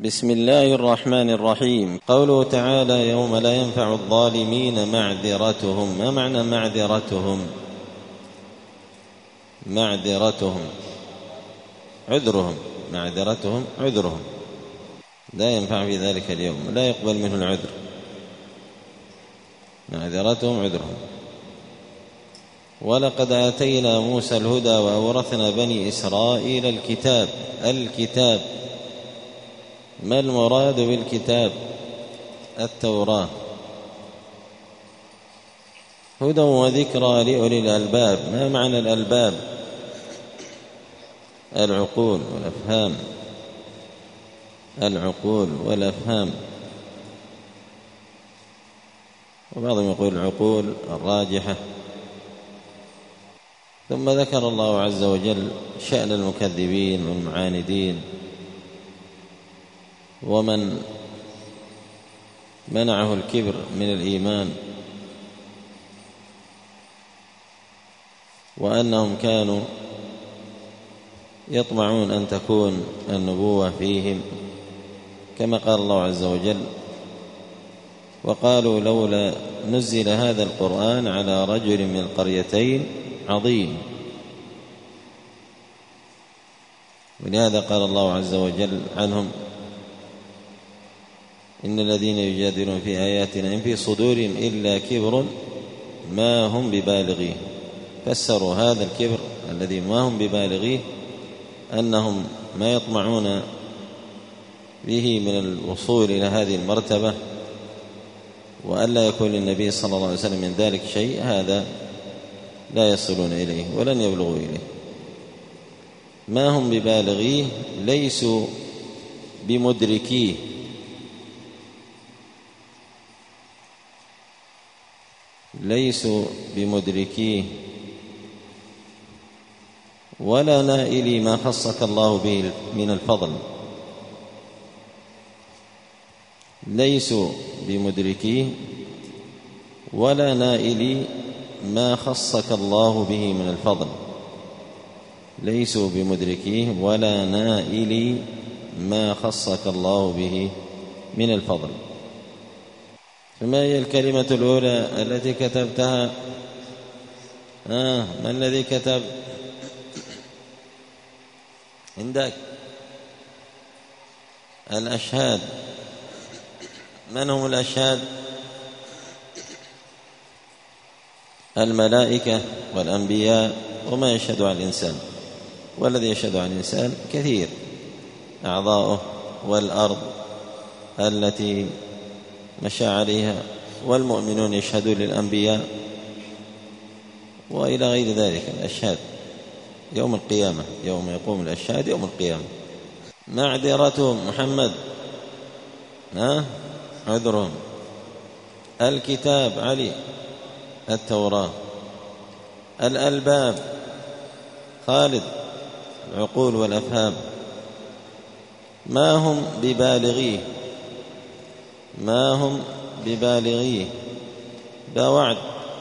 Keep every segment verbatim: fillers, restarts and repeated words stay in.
بسم الله الرحمن الرحيم. قوله تعالى: يوم لا ينفع الظالمين معذرتهم. ما معنى معذرتهم؟ معذرتهم عذرهم، معذرتهم عذرهم، لا ينفع في ذلك اليوم، لا يقبل منه العذر. معذرتهم عذرهم. ولقد آتينا موسى الهدى وأورثنا بني إسرائيل الكتاب. الكتاب، ما المراد بالكتاب؟ التوراة. هدى وذكرى لأولي الألباب. ما معنى الألباب؟ العقول والأفهام. العقول والأفهام. وبعضهم يقول العقول الراجحة. ثم ذكر الله عز وجل شأن المكذبين والمعاندين ومن منعه الكبر من الإيمان، وأنهم كانوا يطمعون أن تكون النبوة فيهم، كما قال الله عز وجل: وقالوا لولا نزل هذا القرآن على رجل من القريتين عظيم. ولهذا قال الله عز وجل عنهم: إن الذين يجادلون في آياتنا إن في صدورهم إلا كبر ما هم ببالغيه. فسروا هذا الكبر الذي ما هم ببالغيه أنهم ما يطمعون به من الوصول إلى هذه المرتبة، وألا يكون للنبي صلى الله عليه وسلم من ذلك شيء، هذا لا يصلون إليه ولن يبلغوا إليه. ما هم ببالغيه، ليسوا بمدركيه. ليسوا بمدركيه ولا نائلي ما خصك الله به من الفضل. ليسوا بمدركيه ولا نائلي ما خصك الله به من الفضل. ليسوا بمدركيه ولا نائلي ما خصك الله به من الفضل. فما هي الكلمة الأولى التي كتبتها؟ آه ما الذي كتب عندك؟ الأشهاد. من هم الأشهاد؟ الملائكة والأنبياء وما يشهد على الإنسان. والذي يشهد على الإنسان كثير، أعضاؤه والأرض التي مشى عليها، والمؤمنون يشهدون للأنبياء، وإلى غير ذلك الأشهاد يوم القيامة، يوم يقوم الأشهاد يوم القيامة. معذرتهم محمد، ها عذرهم. الكتاب علي، التوراة. الألباب خالد، العقول والأفهام. ما هم ببالغيه، ما هم ببالغيه، لا وعد.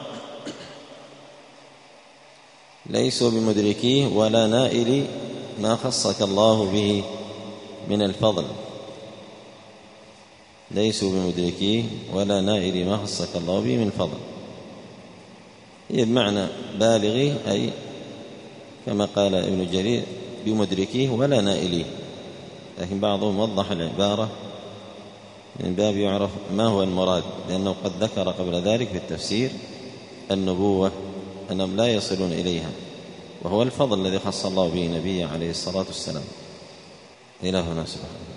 ليسوا بمدركيه ولا نائلي ما خصك الله به من الفضل. ليسوا بمدركيه ولا نائلي ما خصك الله به من الفضل. هي بمعنى بالغيه، أي كما قال ابن جرير بمدركيه ولا نائليه، لكن بعضهم وضح العبارة من باب يعرف ما هو المراد، لأنه قد ذكر قبل ذلك في التفسير النبوة أنهم لا يصلون إليها، وهو الفضل الذي خص الله به نبيه عليه الصلاة والسلام. إلهنا سبحانه.